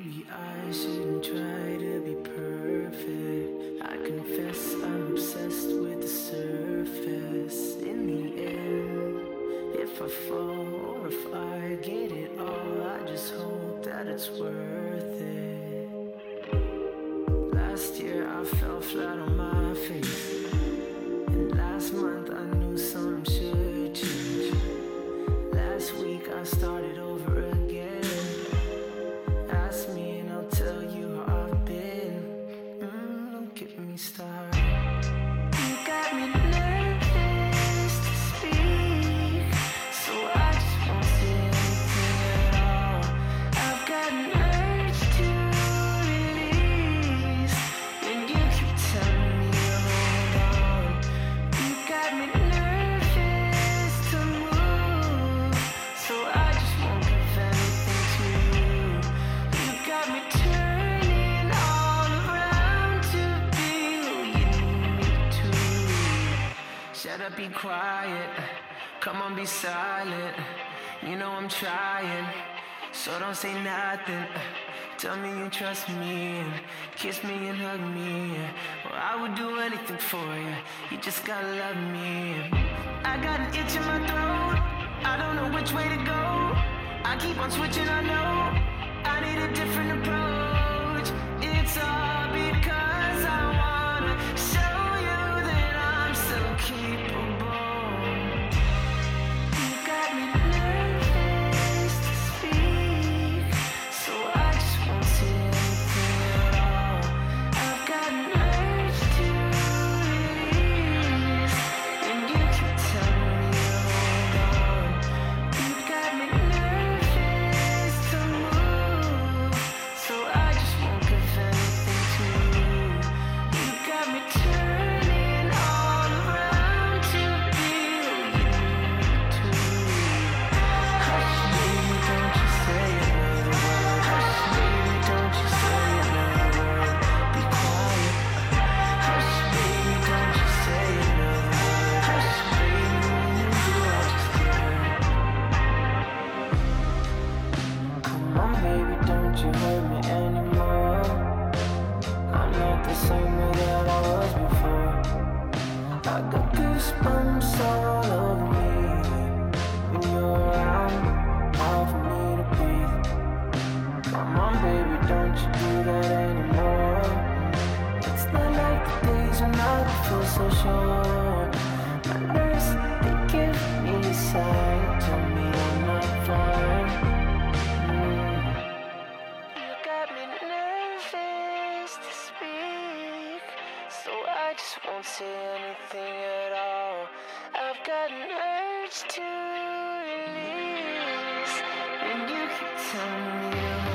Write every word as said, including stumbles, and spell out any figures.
Maybe I shouldn't try to be perfect. I confess I'm obsessed with the surface. In the end, if I fall or if I get it all, I just hope that it's worth it. Last year I fell flat on my face, and last month I knew something should change. Last week I started over again. Ask me and I'll tell you how I've been. Mm, don't get me started. You got me nervous to speak, so I just won't say anything at all. I've got an urge to release when you keep telling me to hold on. You got me nervous to move, so I just won't give anything to you. You got me turning all around to be who you need me to. Shut up, be quiet. Come on, be silent. You know I'm trying, so don't say nothing. Tell me you trust me, and kiss me and hug me. Well, I would do anything for you. You just gotta love me. I got an itch in my throat. I don't know which way to go. I keep on switching, I know. I need a different approach. It's all because I wanna show you that I'm so capable. You got me nervous to speak, so I just won't say anything at all. I've got an urge to release when you keep telling me to hold on. You got me nervous to move, so I just won't give anything to you. You got me turning all around to be who you need to. Hush, baby, don't you say another word. Hush, baby, don't you say another word. Be quiet. Hush, baby, don't you say another word. Hush, baby, when you do, I just get hurt. Come on, baby, don't you hurt me anymore. I'm not the same way that I was before. I got goosebumps all over me when you're around, hard for me to breathe. Come on, baby, don't you do that anymore. It's not like the days when I feel so sure. My nurse, they give me a sign, tell me I'm not fine. Mm. You got me nervous to speak, so I just won't say anything at all. I've got an urge to release when you keep telling me to